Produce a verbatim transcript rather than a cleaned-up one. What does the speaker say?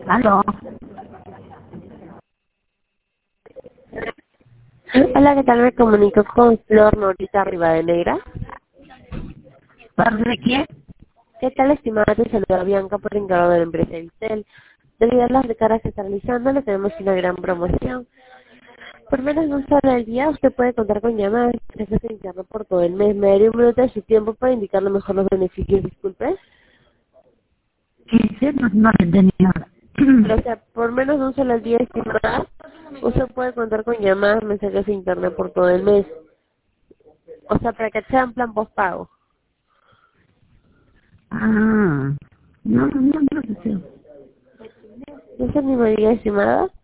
¿Aló? Hola, ¿qué tal? Me comunico con Flor Norita Rivadeneira. ¿Parte de quién? ¿Qué tal, estimada? Te saluda Bianca por encargo de la empresa Vistel. Debido a las recargas que está realizando, le tenemos una gran promoción. Por menos de un solo al día, usted puede contar con llamadas que se interno por todo el mes. Me daría un minuto de su tiempo para indicarle mejor los beneficios, disculpe. ¿Qué dice? No, no le entendí nada. Pero, o sea, por menos de un solo al día, estimada, usted puede contar con llamadas, mensajes de internet por todo el mes. O sea, para que sea un plan postpago. Ah, no, no, no, no sé. ¿No es el mismo día, estimada?